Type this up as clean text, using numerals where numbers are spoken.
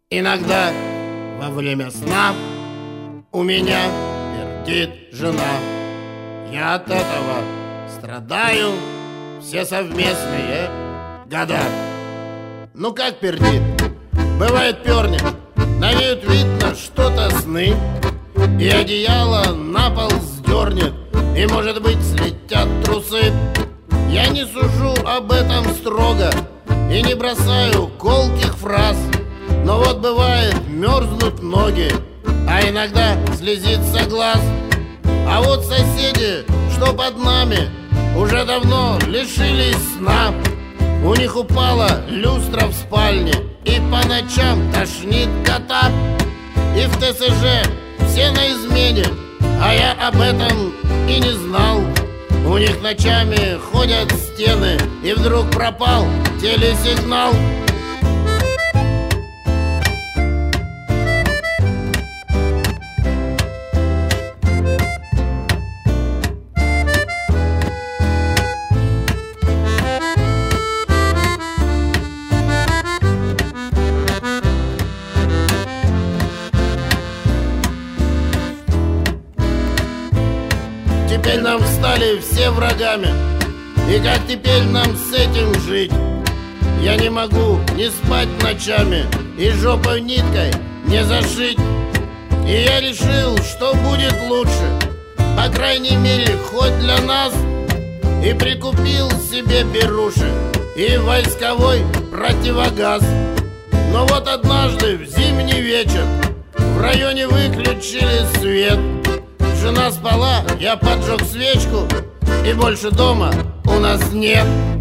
Иногда во время сна у меня пердит жена. Я от этого страдаю все совместные года. Ну как пердит? Бывает пернет, на вид видно что-то сны, и одеяло на пол сдернет, и, может быть, слетят трусы. Я не сужу об этом строго и не бросаю колких фраз, но вот бывает мерзнут ноги, а иногда слезится глаз. А вот соседи, что под нами, уже давно лишились сна. У них упала люстра в спальне, и по ночам тошнит кота. И в ТСЖ все на измене, а я об этом и не знал. У них ночами ходят стены, и вдруг пропал телесигнал. Теперь нам стали все врагами, и как теперь нам с этим жить? Я не могу не спать ночами и жопой ниткой не зашить. И я решил, что будет лучше, по крайней мере, хоть для нас, и прикупил себе беруши и войсковой противогаз. Но вот однажды в зимний вечер в районе выключили свет. Жена спала, я поджег свечку, и больше дома у нас нет.